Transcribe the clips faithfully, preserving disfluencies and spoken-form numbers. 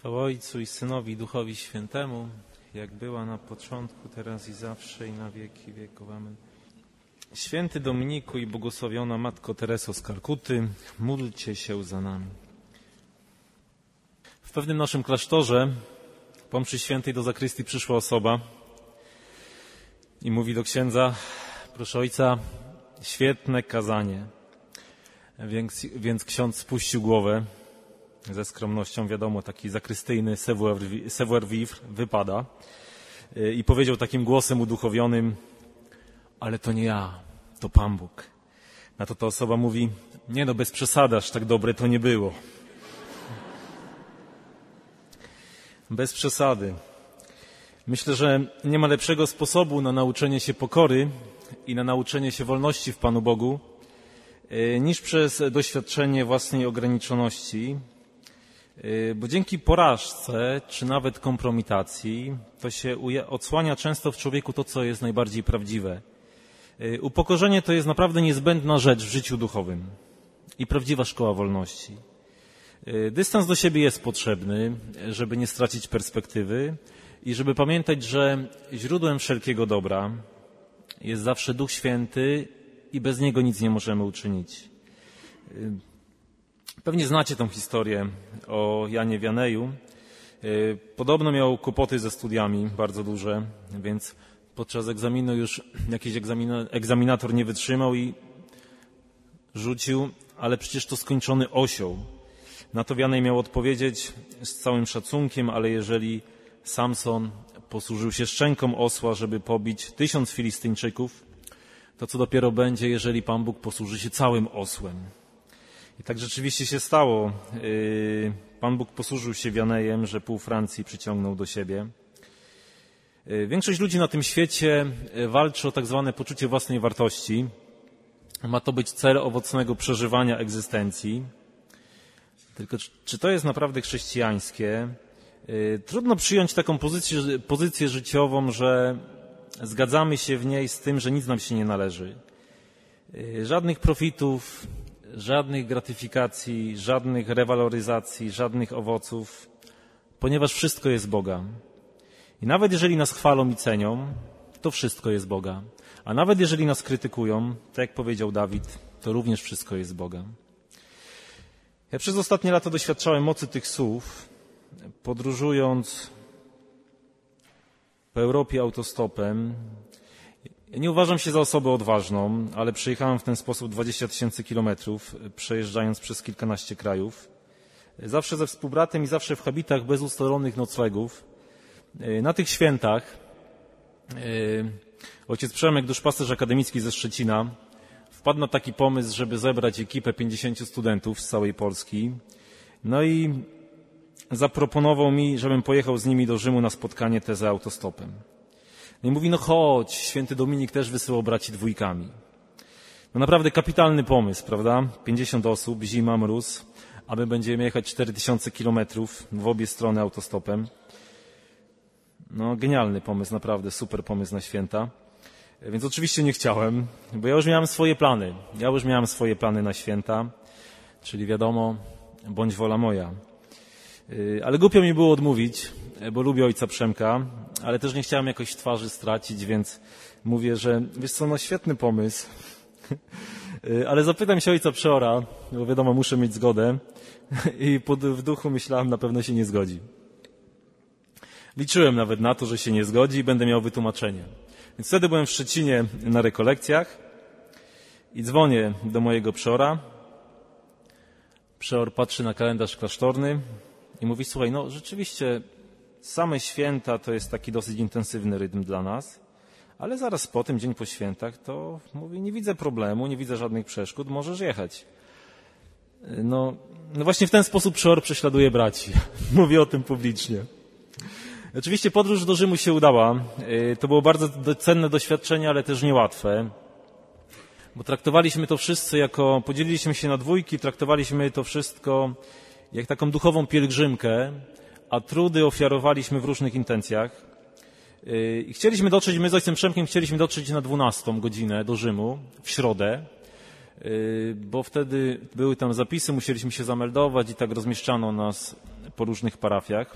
Chwała Ojcu i Synowi i Duchowi Świętemu, jak była na początku, teraz i zawsze, i na wieki wieków. Amen. Święty Dominiku i błogosławiona Matko Tereso z Kalkuty, módlcie się za nami. W pewnym naszym klasztorze po mszy świętej do zakrystii przyszła osoba i mówi do księdza: proszę ojca, świetne kazanie. Więc, więc ksiądz spuścił głowę ze skromnością, wiadomo, taki zakrystyjny savoir-vivre wypada, i powiedział takim głosem uduchowionym: ale to nie ja, to Pan Bóg. Na to ta osoba mówi: nie no, bez przesady, aż tak dobre to nie było. Bez przesady. Myślę, że nie ma lepszego sposobu na nauczenie się pokory i na nauczenie się wolności w Panu Bogu niż przez doświadczenie własnej ograniczoności, bo dzięki porażce czy nawet kompromitacji to się odsłania często w człowieku to, co jest najbardziej prawdziwe. Upokorzenie to jest naprawdę niezbędna rzecz w życiu duchowym i prawdziwa szkoła wolności. Dystans do siebie jest potrzebny, żeby nie stracić perspektywy i żeby pamiętać, że źródłem wszelkiego dobra jest zawsze Duch Święty i bez Niego nic nie możemy uczynić. Pewnie znacie tą historię o Janie Wianeju. Podobno miał kłopoty ze studiami, bardzo duże, więc podczas egzaminu już jakiś egzamina, egzaminator nie wytrzymał i rzucił, ale przecież to skończony osioł. Na to Wianej miał odpowiedzieć z całym szacunkiem: ale jeżeli Samson posłużył się szczęką osła, żeby pobić tysiąc Filistyńczyków, to co dopiero będzie, jeżeli Pan Bóg posłuży się całym osłem. I tak rzeczywiście się stało. Pan Bóg posłużył się Wianejem, że pół Francji przyciągnął do siebie. Większość ludzi na tym świecie walczy o tak zwane poczucie własnej wartości. Ma to być cel owocnego przeżywania egzystencji. Tylko czy to jest naprawdę chrześcijańskie? Trudno przyjąć taką pozycję, pozycję życiową, że zgadzamy się w niej z tym, że nic nam się nie należy. Żadnych profitów, żadnych gratyfikacji, żadnych rewaloryzacji, żadnych owoców, ponieważ wszystko jest Boga. I nawet jeżeli nas chwalą i cenią, to wszystko jest Boga. A nawet jeżeli nas krytykują, tak jak powiedział Dawid, to również wszystko jest Boga. Ja przez ostatnie lata doświadczałem mocy tych słów, podróżując po Europie autostopem. Ja nie uważam się za osobę odważną, ale przejechałem w ten sposób dwadzieścia tysięcy kilometrów, przejeżdżając przez kilkanaście krajów. Zawsze ze współbratem i zawsze w habitach bez ustalonych noclegów. Na tych świętach ojciec Przemek, duszpasterz akademicki ze Szczecina, wpadł na taki pomysł, żeby zebrać ekipę pięćdziesięciu studentów z całej Polski. No i zaproponował mi, żebym pojechał z nimi do Rzymu na spotkanie teze autostopem. No i mówi: no chodź, święty Dominik też wysyłał braci dwójkami. No naprawdę kapitalny pomysł, prawda? pięćdziesiąt osób, zima, mróz, a my będziemy jechać cztery tysiące kilometrów w obie strony autostopem. No genialny pomysł, naprawdę super pomysł na święta. Więc oczywiście nie chciałem, bo ja już miałem swoje plany. Ja już miałem swoje plany na święta, czyli wiadomo, bądź wola moja. Ale głupio mi było odmówić, bo lubię ojca Przemka, ale też nie chciałem jakoś twarzy stracić, więc mówię, że wiesz co, no świetny pomysł, ale zapytam się ojca Przeora, bo wiadomo, muszę mieć zgodę, i pod, w duchu myślałem, na pewno się nie zgodzi. Liczyłem nawet na to, że się nie zgodzi i będę miał wytłumaczenie. Więc wtedy byłem w Szczecinie na rekolekcjach i dzwonię do mojego przeora. Przeor patrzy na kalendarz klasztorny i mówi: słuchaj, no rzeczywiście same święta to jest taki dosyć intensywny rytm dla nas, ale zaraz po tym, dzień po świętach, to mówi: nie widzę problemu, nie widzę żadnych przeszkód, możesz jechać. No, no właśnie w ten sposób przeor prześladuje braci. Mówię o tym publicznie. Oczywiście podróż do Rzymu się udała. To było bardzo cenne doświadczenie, ale też niełatwe, bo traktowaliśmy to wszystko jako, podzieliliśmy się na dwójki, traktowaliśmy to wszystko jak taką duchową pielgrzymkę, a trudy ofiarowaliśmy w różnych intencjach. I chcieliśmy dotrzeć, my z ojcem Przemkiem chcieliśmy dotrzeć na dwunastą godzinę do Rzymu w środę, bo wtedy były tam zapisy, musieliśmy się zameldować i tak rozmieszczano nas po różnych parafiach.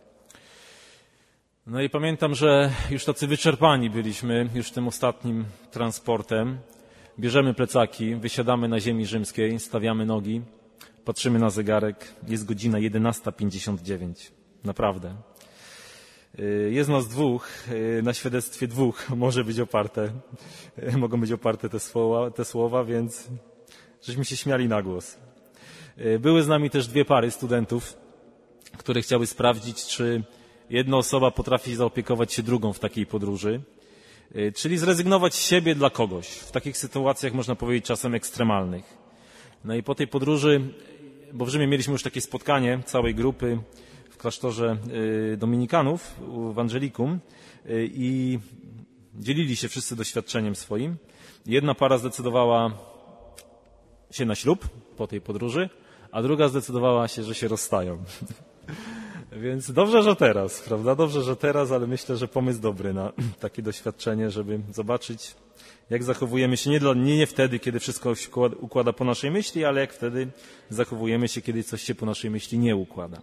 No i pamiętam, że już tacy wyczerpani byliśmy już tym ostatnim transportem. Bierzemy plecaki, wysiadamy na ziemi rzymskiej, stawiamy nogi, patrzymy na zegarek, jest godzina jedenasta pięćdziesiąt dziewięć. Naprawdę. Jest nas dwóch, na świadectwie dwóch może być oparte, mogą być oparte te słowa, te słowa, więc żeśmy się śmiali na głos. Były z nami też dwie pary studentów, które chciały sprawdzić, czy jedna osoba potrafi zaopiekować się drugą w takiej podróży, czyli zrezygnować z siebie dla kogoś. W takich sytuacjach można powiedzieć czasem ekstremalnych. No i po tej podróży, bo w Rzymie mieliśmy już takie spotkanie całej grupy w klasztorze dominikanów w Angelikum i dzielili się wszyscy doświadczeniem swoim. Jedna para zdecydowała się na ślub po tej podróży, a druga zdecydowała się, że się rozstają. Więc dobrze, że teraz, prawda? Dobrze, że teraz, ale myślę, że pomysł dobry na takie doświadczenie, żeby zobaczyć, jak zachowujemy się nie, dla, nie, nie wtedy, kiedy wszystko się układa po naszej myśli, ale jak wtedy zachowujemy się, kiedy coś się po naszej myśli nie układa.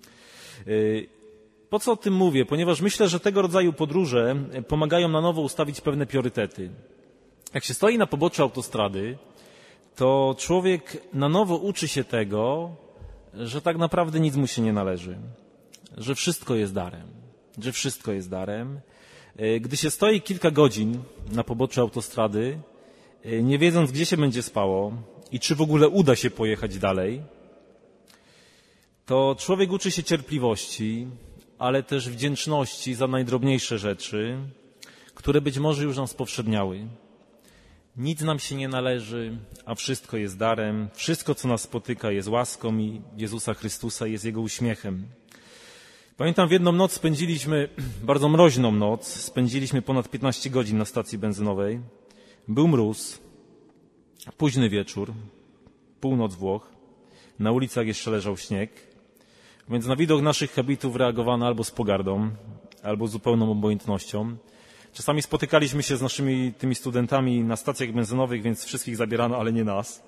Po co o tym mówię? Ponieważ myślę, że tego rodzaju podróże pomagają na nowo ustawić pewne priorytety. Jak się stoi na poboczu autostrady, to człowiek na nowo uczy się tego, że tak naprawdę nic mu się nie należy, że wszystko jest darem, że wszystko jest darem. Gdy się stoi kilka godzin na poboczu autostrady, nie wiedząc, gdzie się będzie spało i czy w ogóle uda się pojechać dalej, to człowiek uczy się cierpliwości, ale też wdzięczności za najdrobniejsze rzeczy, które być może już nam spowszedniały. Nic nam się nie należy, a wszystko jest darem. Wszystko, co nas spotyka, jest łaską i Jezusa Chrystusa, jest Jego uśmiechem. Pamiętam, w jedną noc spędziliśmy, bardzo mroźną noc, spędziliśmy ponad piętnaście godzin na stacji benzynowej. Był mróz, późny wieczór, północ Włoch, na ulicach jeszcze leżał śnieg, więc na widok naszych habitów reagowano albo z pogardą, albo z zupełną obojętnością. Czasami spotykaliśmy się z naszymi tymi studentami na stacjach benzynowych, więc wszystkich zabierano, ale nie nas.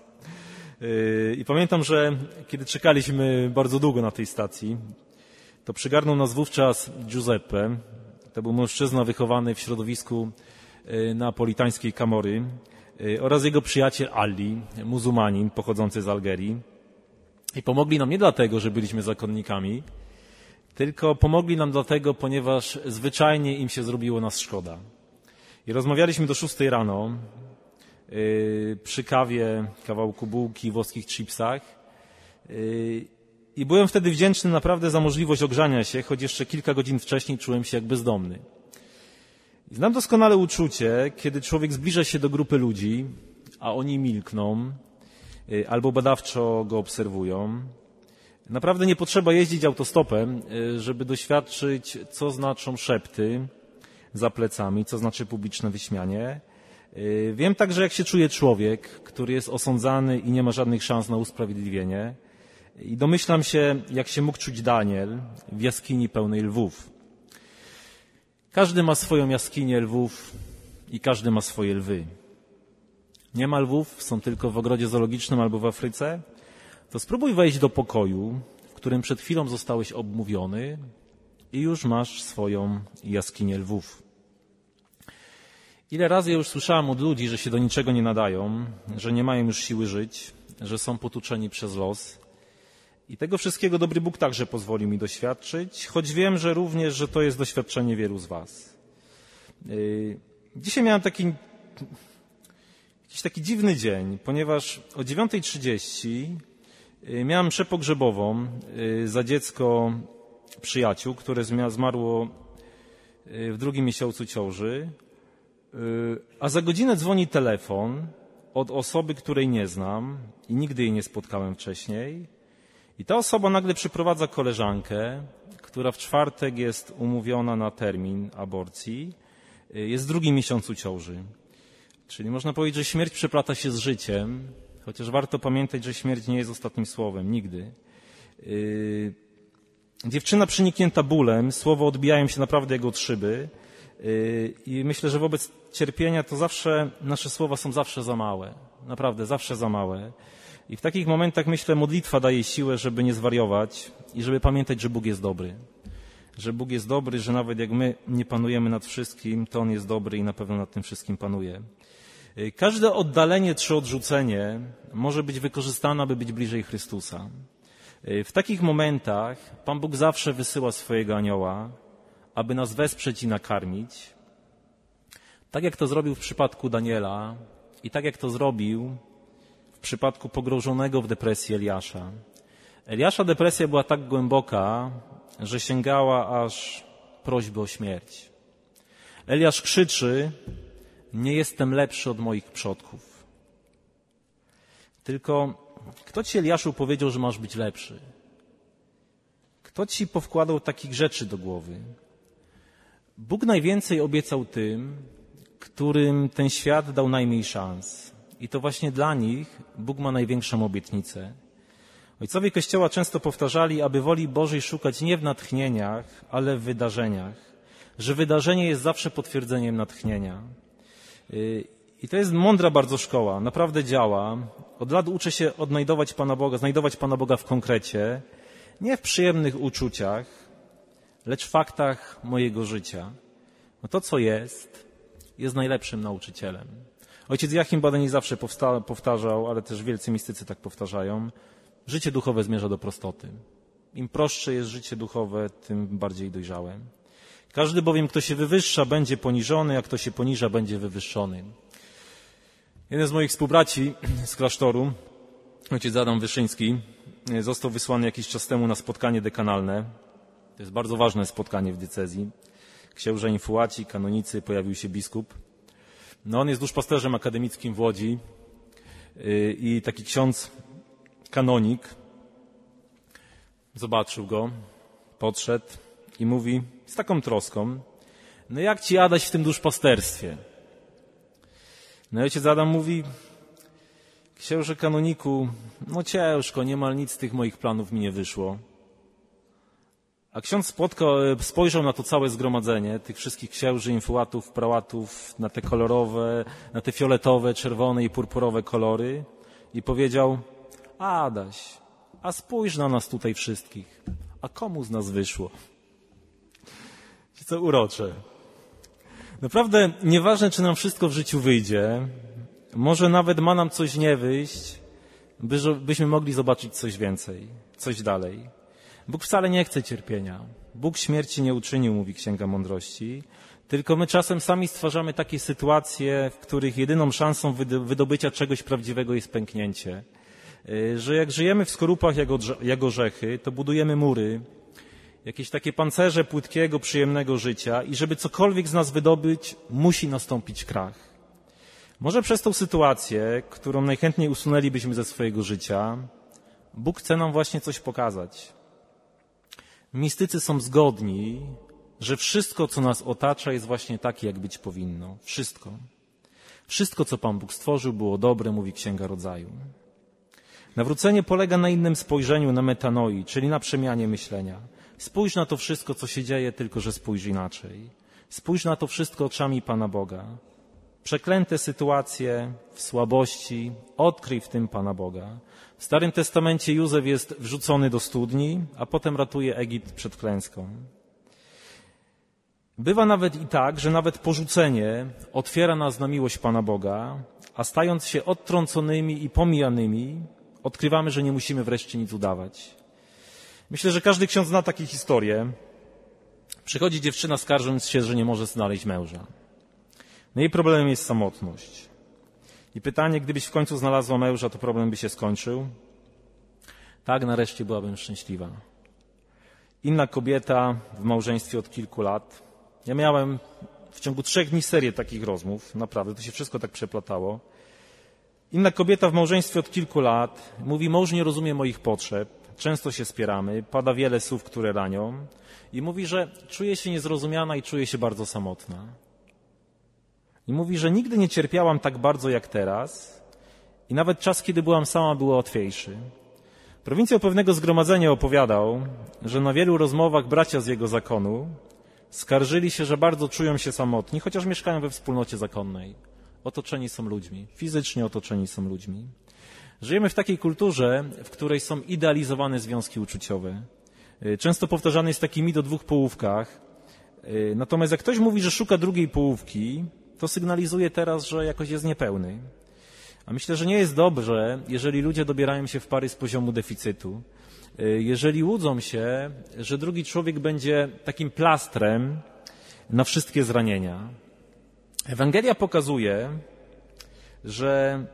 I pamiętam, że kiedy czekaliśmy bardzo długo na tej stacji, to przygarnął nas wówczas Giuseppe. To był mężczyzna wychowany w środowisku neapolitańskiej Camory oraz jego przyjaciel Ali, muzułmanin pochodzący z Algierii. I pomogli nam nie dlatego, że byliśmy zakonnikami, tylko pomogli nam dlatego, ponieważ zwyczajnie im się zrobiło nas szkoda. I rozmawialiśmy do szóstej rano yy, przy kawie, kawałku bułki, włoskich chipsach yy, i byłem wtedy wdzięczny naprawdę za możliwość ogrzania się, choć jeszcze kilka godzin wcześniej czułem się jak bezdomny. I znam doskonale uczucie, kiedy człowiek zbliża się do grupy ludzi, a oni milkną yy, albo badawczo go obserwują. Naprawdę nie potrzeba jeździć autostopem, żeby doświadczyć, co znaczą szepty za plecami, co znaczy publiczne wyśmianie. Wiem także, jak się czuje człowiek, który jest osądzany i nie ma żadnych szans na usprawiedliwienie. I domyślam się, jak się mógł czuć Daniel w jaskini pełnej lwów. Każdy ma swoją jaskinię lwów i każdy ma swoje lwy. Nie ma lwów, są tylko w ogrodzie zoologicznym albo w Afryce. To spróbuj wejść do pokoju, w którym przed chwilą zostałeś obmówiony i już masz swoją jaskinię lwów. Ile razy ja już słyszałem od ludzi, że się do niczego nie nadają, że nie mają już siły żyć, że są potuczeni przez los. I tego wszystkiego dobry Bóg także pozwolił mi doświadczyć, choć wiem, że również, że to jest doświadczenie wielu z was. Dzisiaj miałem taki, jakiś taki dziwny dzień, ponieważ o dziewiątej trzydzieści miałem mszę pogrzebową za dziecko przyjaciół, które zmarło w drugim miesiącu ciąży, a za godzinę dzwoni telefon od osoby, której nie znam i nigdy jej nie spotkałem wcześniej. I ta osoba nagle przyprowadza koleżankę, która w czwartek jest umówiona na termin aborcji, jest w drugim miesiącu ciąży. Czyli można powiedzieć, że śmierć przeplata się z życiem, chociaż warto pamiętać, że śmierć nie jest ostatnim słowem, nigdy. Yy, dziewczyna przeniknięta bólem, słowa odbijają się naprawdę jak od szyby yy, i myślę, że wobec cierpienia to zawsze, nasze słowa są zawsze za małe, naprawdę zawsze za małe. I w takich momentach, myślę, modlitwa daje siłę, żeby nie zwariować i żeby pamiętać, że Bóg jest dobry. Że Bóg jest dobry, że nawet jak my nie panujemy nad wszystkim, to On jest dobry i na pewno nad tym wszystkim panuje. Każde oddalenie czy odrzucenie może być wykorzystane, aby być bliżej Chrystusa. W takich momentach Pan Bóg zawsze wysyła swojego anioła, aby nas wesprzeć i nakarmić. Tak jak to zrobił w przypadku Daniela i tak jak to zrobił w przypadku pogrążonego w depresji Eliasza. Eliasza depresja była tak głęboka, że sięgała aż prośby o śmierć. Eliasz krzyczy: nie jestem lepszy od moich przodków. Tylko kto ci, Eliaszu, powiedział, że masz być lepszy? Kto ci powkładał takich rzeczy do głowy? Bóg najwięcej obiecał tym, którym ten świat dał najmniej szans. I to właśnie dla nich Bóg ma największą obietnicę. Ojcowie Kościoła często powtarzali, aby woli Bożej szukać nie w natchnieniach, ale w wydarzeniach. Że wydarzenie jest zawsze potwierdzeniem natchnienia. I to jest mądra bardzo szkoła, naprawdę działa. Od lat uczę się odnajdować Pana Boga, znajdować Pana Boga w konkrecie, nie w przyjemnych uczuciach, lecz w faktach mojego życia. No to, co jest, jest najlepszym nauczycielem. Ojciec Joachim Badeni zawsze powsta- powtarzał, ale też wielcy mistycy tak powtarzają, życie duchowe zmierza do prostoty. Im prostsze jest życie duchowe, tym bardziej dojrzałe. Każdy bowiem, kto się wywyższa, będzie poniżony, a kto się poniża, będzie wywyższony. Jeden z moich współbraci z klasztoru, ojciec Adam Wyszyński, został wysłany jakiś czas temu na spotkanie dekanalne. To jest bardzo ważne spotkanie w diecezji. Księża infułaci, kanonicy, pojawił się biskup. No, on jest duszpasterzem akademickim w Łodzi i taki ksiądz kanonik zobaczył go, podszedł i mówi z taką troską: no jak ci, Adaś, w tym duszpasterstwie? No i ojciec Adam mówi: księże kanoniku, no ciężko, niemal nic z tych moich planów mi nie wyszło. A ksiądz spotkał, spojrzał na to całe zgromadzenie, tych wszystkich księży, infułatów, prałatów, na te kolorowe, na te fioletowe, czerwone i purpurowe kolory i powiedział: Adaś, a spójrz na nas tutaj wszystkich, a komu z nas wyszło? Co urocze. Naprawdę nieważne, czy nam wszystko w życiu wyjdzie, może nawet ma nam coś nie wyjść, by, byśmy mogli zobaczyć coś więcej, coś dalej. Bóg wcale nie chce cierpienia. Bóg śmierci nie uczynił, mówi Księga Mądrości, tylko my czasem sami stwarzamy takie sytuacje, w których jedyną szansą wydobycia czegoś prawdziwego jest pęknięcie. Że jak żyjemy w skorupach jak orzechy, to budujemy mury, jakieś takie pancerze płytkiego, przyjemnego życia i żeby cokolwiek z nas wydobyć, musi nastąpić krach. Może przez tą sytuację, którą najchętniej usunęlibyśmy ze swojego życia, Bóg chce nam właśnie coś pokazać. Mistycy są zgodni, że wszystko, co nas otacza, jest właśnie takie, jak być powinno. Wszystko. Wszystko, co Pan Bóg stworzył, było dobre, mówi Księga Rodzaju. Nawrócenie polega na innym spojrzeniu, na metanoi, czyli na przemianie myślenia. Spójrz na to wszystko, co się dzieje, tylko że spójrz inaczej. Spójrz na to wszystko oczami Pana Boga. Przeklęte sytuacje w słabości, odkryj w tym Pana Boga. W Starym Testamencie Józef jest wrzucony do studni, a potem ratuje Egipt przed klęską. Bywa nawet i tak, że nawet porzucenie otwiera nas na miłość Pana Boga, a stając się odtrąconymi i pomijanymi, odkrywamy, że nie musimy wreszcie nic udawać. Myślę, że każdy ksiądz zna takie historie. Przychodzi dziewczyna skarżąc się, że nie może znaleźć męża. No jej problemem jest samotność. I pytanie, gdybyś w końcu znalazła męża, to problem by się skończył? Tak, nareszcie byłabym szczęśliwa. Inna kobieta w małżeństwie od kilku lat. Ja miałem w ciągu trzech dni serię takich rozmów. Naprawdę, to się wszystko tak przeplatało. Inna kobieta w małżeństwie od kilku lat mówi: mąż nie rozumie moich potrzeb, często się spieramy, pada wiele słów, które ranią i mówi, że czuje się niezrozumiana i czuje się bardzo samotna. I mówi, że nigdy nie cierpiałam tak bardzo jak teraz i nawet czas, kiedy byłam sama, był łatwiejszy. Prowincjał pewnego zgromadzenia opowiadał, że na wielu rozmowach bracia z jego zakonu skarżyli się, że bardzo czują się samotni, chociaż mieszkają we wspólnocie zakonnej. Otoczeni są ludźmi, fizycznie otoczeni są ludźmi. Żyjemy w takiej kulturze, w której są idealizowane związki uczuciowe. Często powtarzany jest taki mit o dwóch połówkach. Natomiast jak ktoś mówi, że szuka drugiej połówki, to sygnalizuje teraz, że jakoś jest niepełny. A myślę, że nie jest dobrze, jeżeli ludzie dobierają się w pary z poziomu deficytu. Jeżeli łudzą się, że drugi człowiek będzie takim plastrem na wszystkie zranienia. Ewangelia pokazuje, że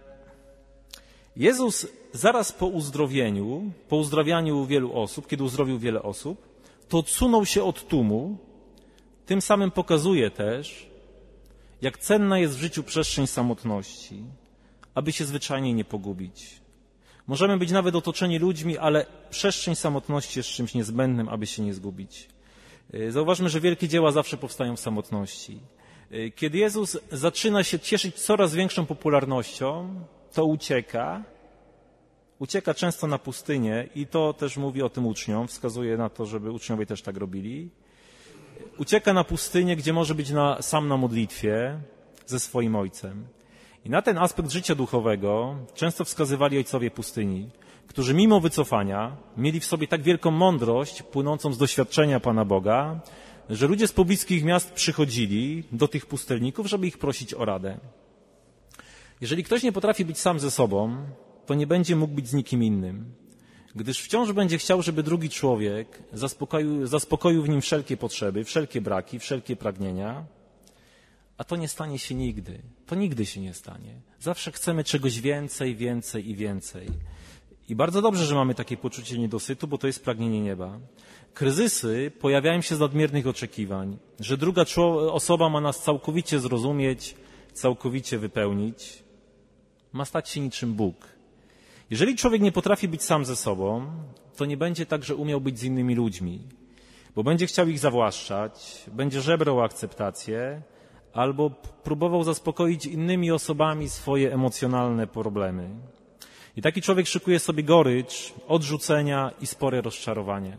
Jezus zaraz po uzdrowieniu, po uzdrawianiu wielu osób, kiedy uzdrowił wiele osób, to odsunął się od tłumu, tym samym pokazuje też, jak cenna jest w życiu przestrzeń samotności, aby się zwyczajnie nie pogubić. Możemy być nawet otoczeni ludźmi, ale przestrzeń samotności jest czymś niezbędnym, aby się nie zgubić. Zauważmy, że wielkie dzieła zawsze powstają w samotności. Kiedy Jezus zaczyna się cieszyć coraz większą popularnością, to ucieka. Ucieka często na pustynię i to też mówi o tym uczniom, wskazuje na to, żeby uczniowie też tak robili. Ucieka na pustynię, gdzie może być na, sam na modlitwie ze swoim Ojcem. I na ten aspekt życia duchowego często wskazywali ojcowie pustyni, którzy mimo wycofania mieli w sobie tak wielką mądrość płynącą z doświadczenia Pana Boga, że ludzie z pobliskich miast przychodzili do tych pustelników, żeby ich prosić o radę. Jeżeli ktoś nie potrafi być sam ze sobą, to nie będzie mógł być z nikim innym, gdyż wciąż będzie chciał, żeby drugi człowiek zaspokoił, zaspokoił w nim wszelkie potrzeby, wszelkie braki, wszelkie pragnienia, a to nie stanie się nigdy. To nigdy się nie stanie. Zawsze chcemy czegoś więcej, więcej i więcej. I bardzo dobrze, że mamy takie poczucie niedosytu, bo to jest pragnienie nieba. Kryzysy pojawiają się z nadmiernych oczekiwań, że druga osoba ma nas całkowicie zrozumieć, całkowicie wypełnić. Ma stać się niczym Bóg. Jeżeli człowiek nie potrafi być sam ze sobą, to nie będzie także umiał być z innymi ludźmi, bo będzie chciał ich zawłaszczać, będzie żebrał o akceptację, albo próbował zaspokoić innymi osobami swoje emocjonalne problemy. I taki człowiek szykuje sobie gorycz, odrzucenia i spore rozczarowanie.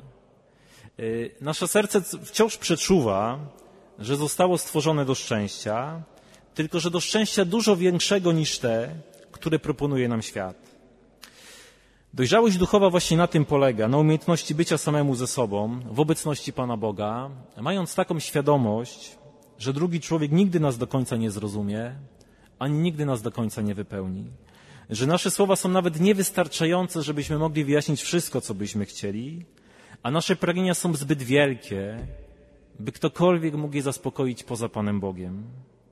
Nasze serce wciąż przeczuwa, że zostało stworzone do szczęścia, tylko że do szczęścia dużo większego niż te, które proponuje nam świat. Dojrzałość duchowa właśnie na tym polega, na umiejętności bycia samemu ze sobą, w obecności Pana Boga, mając taką świadomość, że drugi człowiek nigdy nas do końca nie zrozumie, ani nigdy nas do końca nie wypełni. Że nasze słowa są nawet niewystarczające, żebyśmy mogli wyjaśnić wszystko, co byśmy chcieli, a nasze pragnienia są zbyt wielkie, by ktokolwiek mógł je zaspokoić poza Panem Bogiem.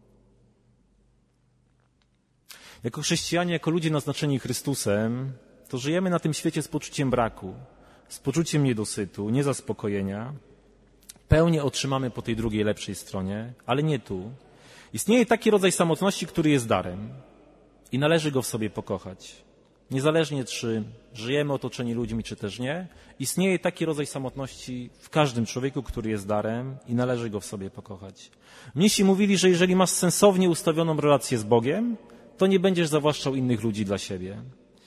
Jako chrześcijanie, jako ludzie naznaczeni Chrystusem, to żyjemy na tym świecie z poczuciem braku, z poczuciem niedosytu, niezaspokojenia. Pełnię otrzymamy po tej drugiej, lepszej stronie, ale nie tu. Istnieje taki rodzaj samotności, który jest darem i należy go w sobie pokochać. Niezależnie, czy żyjemy otoczeni ludźmi, czy też nie, istnieje taki rodzaj samotności w każdym człowieku, który jest darem i należy go w sobie pokochać. Mnisi mówili, że jeżeli masz sensownie ustawioną relację z Bogiem, to nie będziesz zawłaszczał innych ludzi dla siebie.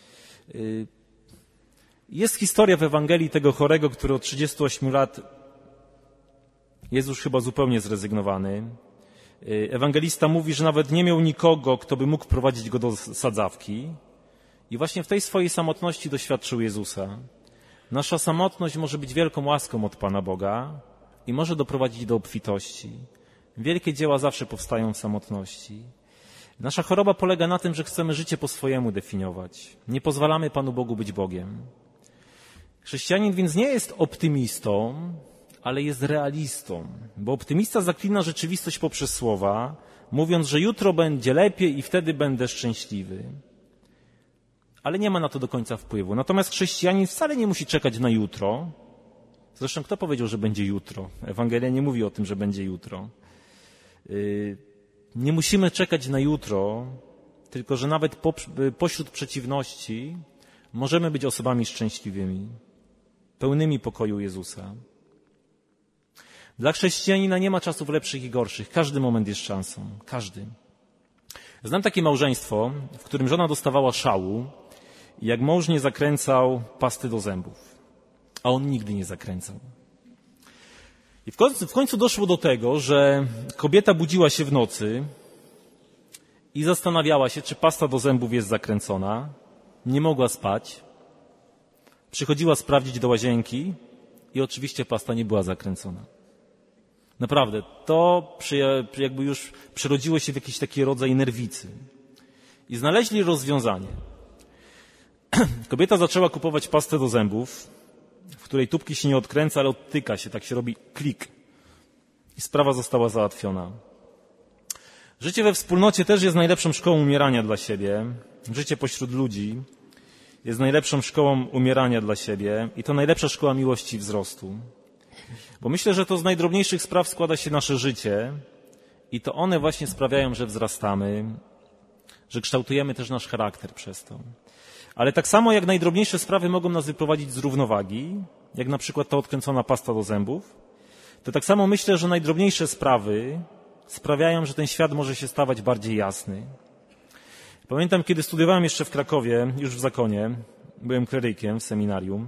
Jest historia w Ewangelii tego chorego, który od trzydziestu ośmiu lat jest już chyba zupełnie zrezygnowany. Ewangelista mówi, że nawet nie miał nikogo, kto by mógł wprowadzić go do sadzawki. I właśnie w tej swojej samotności doświadczył Jezusa. Nasza samotność może być wielką łaską od Pana Boga i może doprowadzić do obfitości. Wielkie dzieła zawsze powstają w samotności. Nasza choroba polega na tym, że chcemy życie po swojemu definiować. Nie pozwalamy Panu Bogu być Bogiem. Chrześcijanin więc nie jest optymistą, ale jest realistą, bo optymista zaklina rzeczywistość poprzez słowa, mówiąc, że jutro będzie lepiej i wtedy będę szczęśliwy. Ale nie ma na to do końca wpływu. Natomiast chrześcijanin wcale nie musi czekać na jutro. Zresztą kto powiedział, że będzie jutro? Ewangelia nie mówi o tym, że będzie jutro. Nie musimy czekać na jutro, tylko że nawet po, pośród przeciwności możemy być osobami szczęśliwymi, pełnymi pokoju Jezusa. Dla chrześcijanina nie ma czasów lepszych i gorszych. Każdy moment jest szansą. Każdy. Znam takie małżeństwo, w którym żona dostawała szału i jak mąż nie zakręcał pasty do zębów, a on nigdy nie zakręcał. I w końcu, w końcu doszło do tego, że kobieta budziła się w nocy i zastanawiała się, czy pasta do zębów jest zakręcona. nie mogła spać, przychodziła sprawdzić do łazienki i oczywiście pasta nie była zakręcona. Naprawdę, to jakby już przerodziło się w jakiś taki rodzaj nerwicy. I znaleźli rozwiązanie. Kobieta zaczęła kupować pastę do zębów, w której tubki się nie odkręca, ale odtyka się, tak się robi klik. I sprawa została załatwiona. Życie we wspólnocie też jest najlepszą szkołą umierania dla siebie. Życie pośród ludzi jest najlepszą szkołą umierania dla siebie i to najlepsza szkoła miłości i wzrostu. Bo myślę, że to z najdrobniejszych spraw składa się nasze życie i to one właśnie sprawiają, że wzrastamy, że kształtujemy też nasz charakter przez to. Ale tak samo jak najdrobniejsze sprawy mogą nas wyprowadzić z równowagi, jak na przykład ta odkręcona pasta do zębów, to tak samo myślę, że najdrobniejsze sprawy sprawiają, że ten świat może się stawać bardziej jasny. Pamiętam, kiedy studiowałem jeszcze w Krakowie, już w zakonie, byłem klerykiem w seminarium,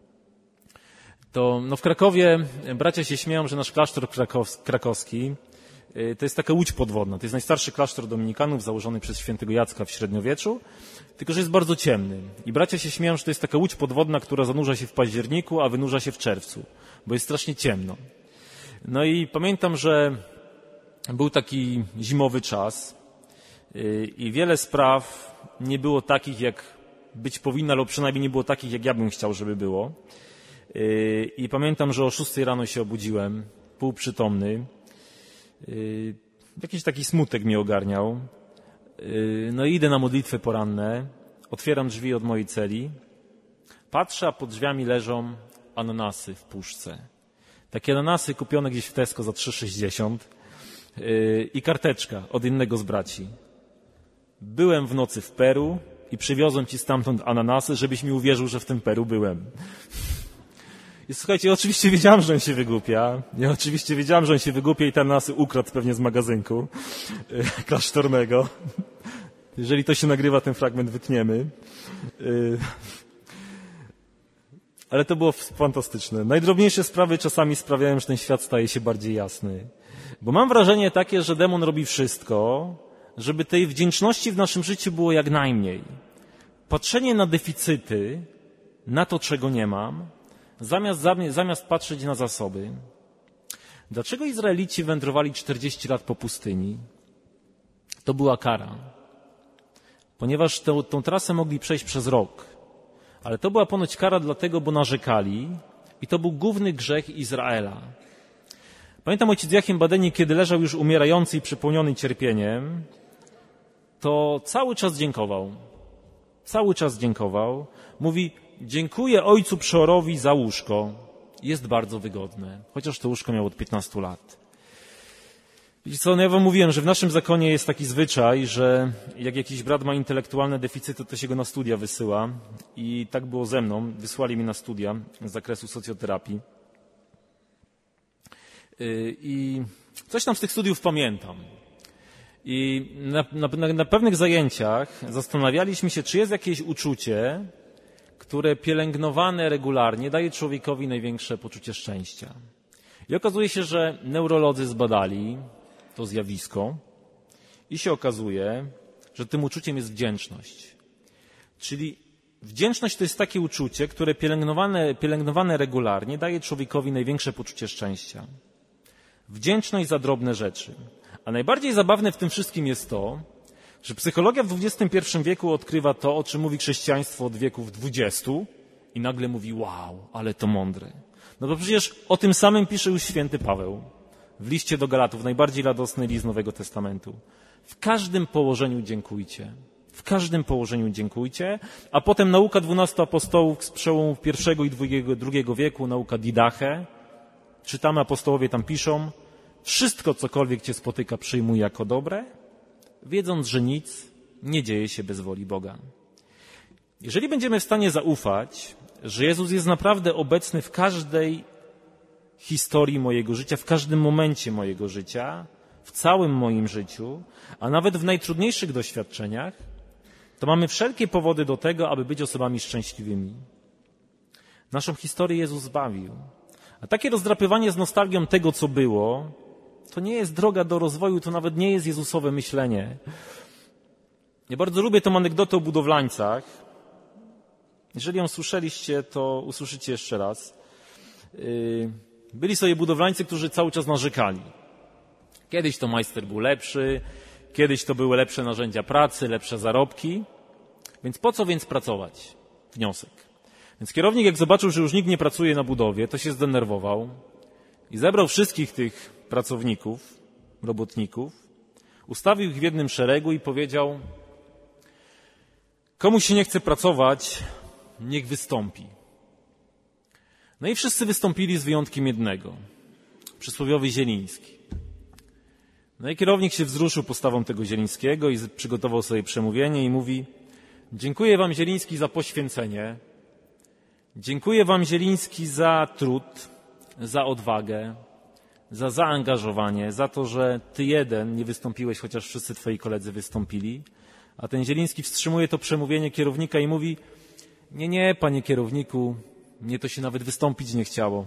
to no w Krakowie bracia się śmieją, że nasz klasztor krakows- krakowski to jest taka łódź podwodna. To jest najstarszy klasztor dominikanów założony przez świętego Jacka w średniowieczu, tylko że jest bardzo ciemny. I bracia się śmieją, że to jest taka łódź podwodna, która zanurza się w październiku, a wynurza się w czerwcu, bo jest strasznie ciemno. No i pamiętam, że był taki zimowy czas i wiele spraw nie było takich, jak być powinno, albo przynajmniej nie było takich, jak ja bym chciał, żeby było. I pamiętam, że o szóstej rano się obudziłem, półprzytomny. Jakiś taki smutek mnie ogarniał. No i idę na modlitwy poranne, otwieram drzwi od mojej celi, patrzę, a pod drzwiami leżą ananasy w puszce. Takie ananasy kupione gdzieś w Tesco za trzy sześćdziesiąt i karteczka od innego z braci. Byłem w nocy w Peru i przywiozłem ci stamtąd ananasy, żebyś mi uwierzył, że w tym Peru byłem. I słuchajcie, ja oczywiście wiedziałem, że on się wygłupia. Ja oczywiście wiedziałem, że on się wygłupia i te ananasy ukradł pewnie z magazynku yy, klasztornego. Jeżeli to się nagrywa, ten fragment wytniemy. Yy. Ale to było fantastyczne. Najdrobniejsze sprawy czasami sprawiają, że ten świat staje się bardziej jasny. Bo mam wrażenie takie, że demon robi wszystko, żeby tej wdzięczności w naszym życiu było jak najmniej. Patrzenie na deficyty, na to, czego nie mam, Zamiast, zamiast patrzeć na zasoby. Dlaczego Izraelici wędrowali czterdzieści lat po pustyni? To była kara. Ponieważ tę, tę trasę mogli przejść przez rok. Ale to była ponoć kara dlatego, bo narzekali i to był główny grzech Izraela. Pamiętam ojciec Joachim Badeni, kiedy leżał już umierający i przepełniony cierpieniem, to cały czas dziękował. Cały czas dziękował. Mówi, dziękuję ojcu przeorowi za łóżko. Jest bardzo wygodne, chociaż to łóżko miało od piętnastu lat. Wiecie co, no ja wam mówiłem, że w naszym zakonie jest taki zwyczaj, że jak jakiś brat ma intelektualne deficyty, to się go na studia wysyła. I tak było ze mną. Wysłali mnie na studia z zakresu socjoterapii. I coś tam z tych studiów pamiętam. I na, na, na pewnych zajęciach zastanawialiśmy się, czy jest jakieś uczucie, które pielęgnowane regularnie daje człowiekowi największe poczucie szczęścia. I okazuje się, że neurolodzy zbadali to zjawisko i się okazuje, że tym uczuciem jest wdzięczność. Czyli wdzięczność to jest takie uczucie, które pielęgnowane, pielęgnowane regularnie daje człowiekowi największe poczucie szczęścia. Wdzięczność za drobne rzeczy. A najbardziej zabawne w tym wszystkim jest to, że psychologia w dwudziestym pierwszym wieku odkrywa to, o czym mówi chrześcijaństwo od wieków dwudziestu i nagle mówi, wow, ale to mądre. No to przecież o tym samym pisze już święty Paweł w liście do Galatów, najbardziej radosny list Nowego Testamentu. W każdym położeniu dziękujcie. W każdym położeniu dziękujcie, a potem nauka dwunastu apostołów z przełomu pierwszego i drugiego, drugiego wieku, nauka Didache. Czytamy, apostołowie tam piszą, wszystko, cokolwiek cię spotyka, przyjmuj jako dobre, wiedząc, że nic nie dzieje się bez woli Boga. Jeżeli będziemy w stanie zaufać, że Jezus jest naprawdę obecny w każdej historii mojego życia, w każdym momencie mojego życia, w całym moim życiu, a nawet w najtrudniejszych doświadczeniach, to mamy wszelkie powody do tego, aby być osobami szczęśliwymi. Naszą historię Jezus zbawił. A takie rozdrapywanie z nostalgią tego, co było, to nie jest droga do rozwoju, to nawet nie jest Jezusowe myślenie. Ja bardzo lubię tą anegdotę o budowlańcach, Jeżeli ją słyszeliście, to usłyszycie jeszcze raz. Byli sobie budowlańcy, którzy cały czas narzekali. Kiedyś to majster był lepszy, kiedyś to były lepsze narzędzia pracy, lepsze zarobki. Więc po co więc pracować? Wniosek. Więc kierownik, jak zobaczył, że już nikt nie pracuje na budowie, to się zdenerwował i zebrał wszystkich tych pracowników, robotników, ustawił ich w jednym szeregu i powiedział: komu się nie chce pracować, niech wystąpi. No i wszyscy wystąpili z wyjątkiem jednego, przysłowiowy Zieliński. No i kierownik się wzruszył postawą tego Zielińskiego i przygotował sobie przemówienie i mówi: dziękuję wam, Zieliński, za poświęcenie. Dziękuję wam, Zieliński, za trud, za odwagę, za zaangażowanie, za to, że ty jeden nie wystąpiłeś, chociaż wszyscy twoi koledzy wystąpili. A ten Zieliński wstrzymuje to przemówienie kierownika i mówi: nie, nie, panie kierowniku, mnie to się nawet wystąpić nie chciało.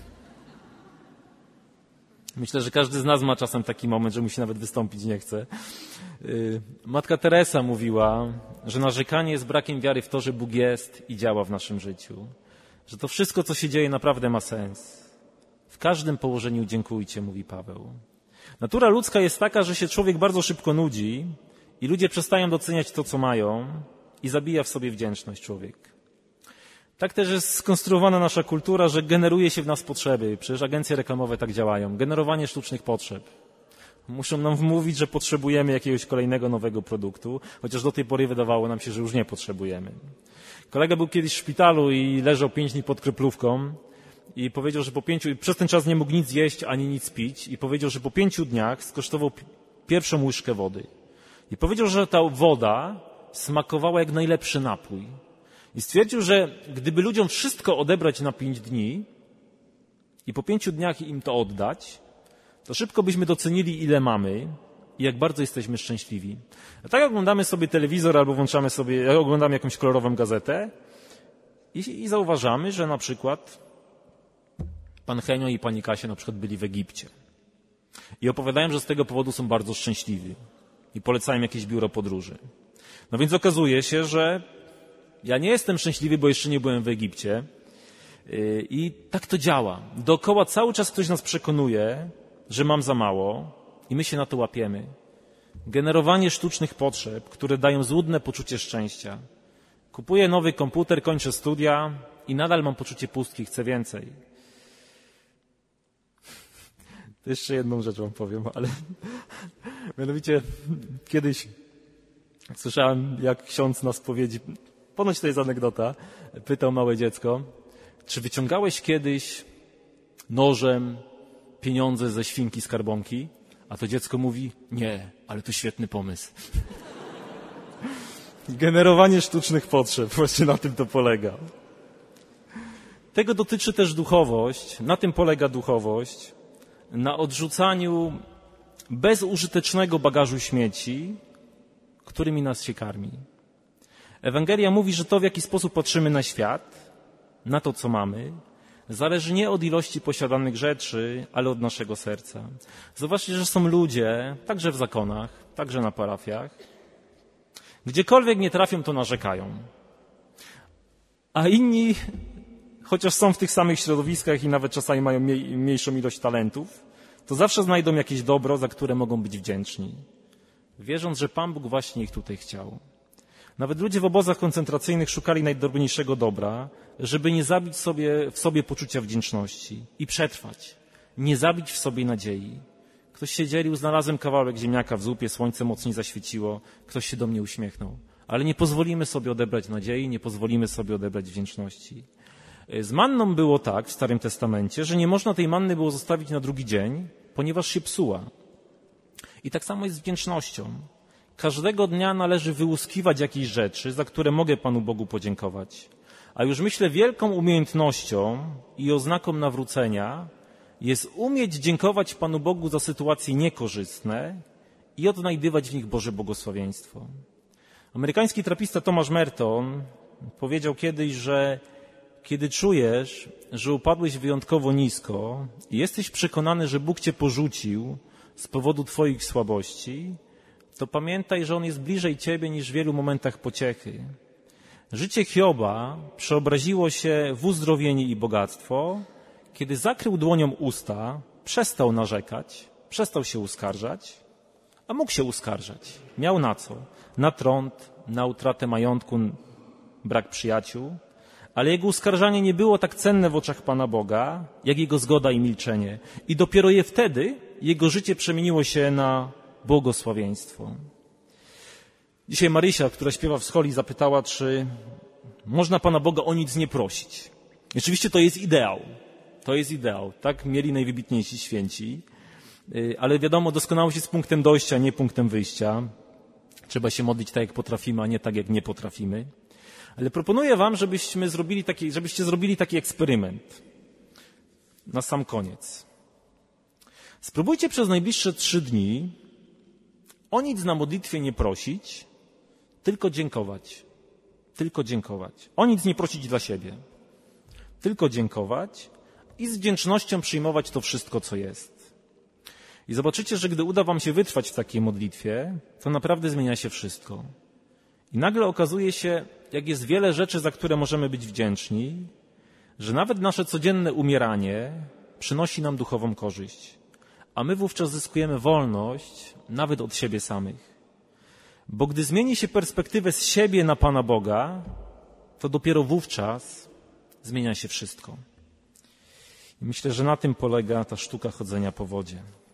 Myślę, że każdy z nas ma czasem taki moment, że mu się nawet wystąpić nie chce. Matka Teresa mówiła, że narzekanie jest brakiem wiary w to, że Bóg jest i działa w naszym życiu. Że to wszystko, co się dzieje, naprawdę ma sens. W każdym położeniu dziękujcie, mówi Paweł. Natura ludzka jest taka, że się człowiek bardzo szybko nudzi i ludzie przestają doceniać to, co mają, i zabija w sobie wdzięczność człowiek. Tak też jest skonstruowana nasza kultura, że generuje się w nas potrzeby. Przecież agencje reklamowe tak działają. Generowanie sztucznych potrzeb. Muszą nam wmówić, że potrzebujemy jakiegoś kolejnego nowego produktu, chociaż do tej pory wydawało nam się, że już nie potrzebujemy. Kolega był kiedyś w szpitalu i leżał pięć dni pod kroplówką i powiedział, że po pięciu, przez ten czas nie mógł nic jeść ani nic pić i powiedział, że po pięciu dniach skosztował pierwszą łyżkę wody. I powiedział, że ta woda smakowała jak najlepszy napój. I stwierdził, że gdyby ludziom wszystko odebrać na pięć dni i po pięciu dniach im to oddać, to szybko byśmy docenili, ile mamy i jak bardzo jesteśmy szczęśliwi. A tak oglądamy sobie telewizor albo włączamy sobie, oglądamy jakąś kolorową gazetę i, i zauważamy, że na przykład pan Henio i pani Kasia na przykład byli w Egipcie. I opowiadają, że z tego powodu są bardzo szczęśliwi i polecają jakieś biuro podróży. No więc okazuje się, że ja nie jestem szczęśliwy, bo jeszcze nie byłem w Egipcie. I tak to działa. Dookoła cały czas ktoś nas przekonuje, że mam za mało i my się na to łapiemy. Generowanie sztucznych potrzeb, które dają złudne poczucie szczęścia. Kupuję nowy komputer, kończę studia i nadal mam poczucie pustki, chcę więcej. To jeszcze jedną rzecz wam powiem, ale mianowicie kiedyś słyszałem, jak ksiądz na spowiedzi, ponoć to jest anegdota, pytał małe dziecko: czy wyciągałeś kiedyś nożem pieniądze ze świnki skarbonki? A to dziecko mówi: nie, ale to świetny pomysł. Generowanie sztucznych potrzeb, właśnie na tym to polega. Tego dotyczy też duchowość, na tym polega duchowość, na odrzucaniu bezużytecznego bagażu śmieci, którymi nas się karmi. Ewangelia mówi, że to, w jaki sposób patrzymy na świat, na to, co mamy, zależy nie od ilości posiadanych rzeczy, ale od naszego serca. Zobaczcie, że są ludzie, także w zakonach, także na parafiach, gdziekolwiek nie trafią, to narzekają. A inni, chociaż są w tych samych środowiskach i nawet czasami mają mniej, mniejszą ilość talentów, to zawsze znajdą jakieś dobro, za które mogą być wdzięczni, wierząc, że Pan Bóg właśnie ich tutaj chciał. Nawet ludzie w obozach koncentracyjnych szukali najdrobniejszego dobra, żeby nie zabić sobie, w sobie poczucia wdzięczności i przetrwać, nie zabić w sobie nadziei. Ktoś się dzielił, znalazłem kawałek ziemniaka w zupie, słońce mocniej zaświeciło, ktoś się do mnie uśmiechnął. Ale nie pozwolimy sobie odebrać nadziei, nie pozwolimy sobie odebrać wdzięczności. Z manną było tak w Starym Testamencie, że nie można tej manny było zostawić na drugi dzień, ponieważ się psuła. I tak samo jest z wdzięcznością. Każdego dnia należy wyłuskiwać jakieś rzeczy, za które mogę Panu Bogu podziękować. A już myślę, wielką umiejętnością i oznaką nawrócenia jest umieć dziękować Panu Bogu za sytuacje niekorzystne i odnajdywać w nich Boże błogosławieństwo. Amerykański trapista Thomas Merton powiedział kiedyś, że kiedy czujesz, że upadłeś wyjątkowo nisko i jesteś przekonany, że Bóg cię porzucił z powodu twoich słabości, to pamiętaj, że On jest bliżej ciebie niż w wielu momentach pociechy. Życie Hioba przeobraziło się w uzdrowienie i bogactwo, kiedy zakrył dłonią usta, przestał narzekać, przestał się uskarżać, a mógł się uskarżać. Miał na co? Na trąd, na utratę majątku, brak przyjaciół, ale jego uskarżanie nie było tak cenne w oczach Pana Boga, jak jego zgoda i milczenie. I dopiero je wtedy jego życie przemieniło się na błogosławieństwo. Dzisiaj Marysia, która śpiewa w scholi, zapytała, czy można Pana Boga o nic nie prosić. I oczywiście to jest ideał. To jest ideał. Tak mieli najwybitniejsi święci. Ale wiadomo, doskonałość jest punktem dojścia, nie punktem wyjścia. Trzeba się modlić tak, jak potrafimy, a nie tak, jak nie potrafimy. Ale proponuję wam, żebyśmy zrobili taki, żebyście zrobili taki eksperyment. Na sam koniec. Spróbujcie przez najbliższe trzy dni o nic na modlitwie nie prosić, tylko dziękować. Tylko dziękować. O nic nie prosić dla siebie. Tylko dziękować i z wdzięcznością przyjmować to wszystko, co jest. I zobaczycie, że gdy uda wam się wytrwać w takiej modlitwie, to naprawdę zmienia się wszystko. I nagle okazuje się, jak jest wiele rzeczy, za które możemy być wdzięczni, że nawet nasze codzienne umieranie przynosi nam duchową korzyść. A my wówczas zyskujemy wolność nawet od siebie samych. Bo gdy zmieni się perspektywę z siebie na Pana Boga, to dopiero wówczas zmienia się wszystko. I myślę, że na tym polega ta sztuka chodzenia po wodzie.